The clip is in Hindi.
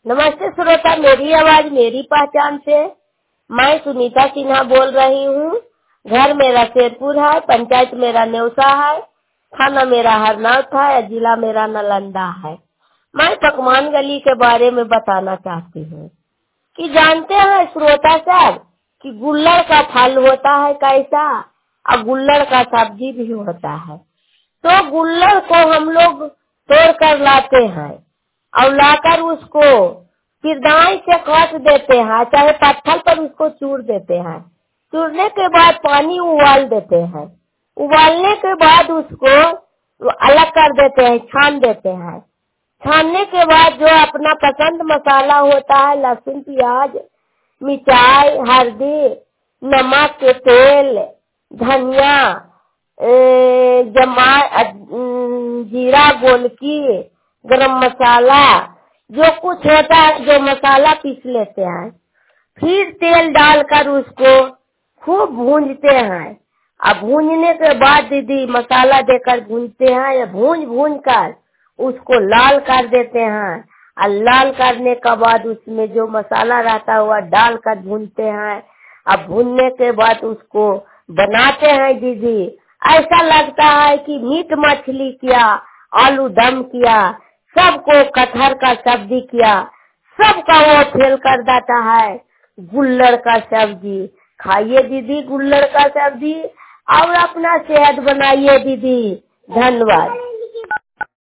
नमस्ते श्रोता, मेरी आवाज मेरी पहचान से मैं सुनीता सिन्हा बोल रही हूँ। घर मेरा शेरपुर है, पंचायत मेरा नेवसा है, थाना मेरा हरनौत है, जिला मेरा नालंदा है। मैं पकवान गली के बारे में बताना चाहती हूँ कि जानते हैं श्रोता साहब कि गुल्लड़ का फल होता है कैसा, और गुल्लड़ का सब्जी भी होता है। तो गुल्लड़ को हम लोग तोड़ कर लाते हैं और लाकर उसको फिर दाई से काट देते हैं, चाहे पत्थर पर उसको चूर देते हैं। चूरने के बाद पानी उबाल देते हैं। उबालने के बाद उसको अलग कर देते हैं, छान देते हैं। छानने के बाद जो अपना पसंद मसाला होता है, लहसुन, प्याज, मिर्चाई, हल्दी, नमक, तेल, धनिया, जीरा, गोलकी, गरम मसाला, जो कुछ होता है जो मसाला पीस लेते हैं। फिर तेल डालकर उसको खूब भूंजते हैं। अब भूंजने के बाद दीदी मसाला देकर भूंजते हैं, या भूंज कर उसको लाल कर देते हैं। और लाल करने के बाद उसमें जो मसाला रहता है वह डालकर भूनते हैं। अब भूनने के बाद उसको बनाते हैं दीदी। ऐसा लगता है कि मीट मछली किया, आलू दम किया, सबको कटहर का सब्जी किया, सबका वो फेल कर देता है गुल्लड़ का सब्जी। खाइए दीदी गुल्लड़ का सब्जी और अपना सेहत बनाइए दीदी। धन्यवाद।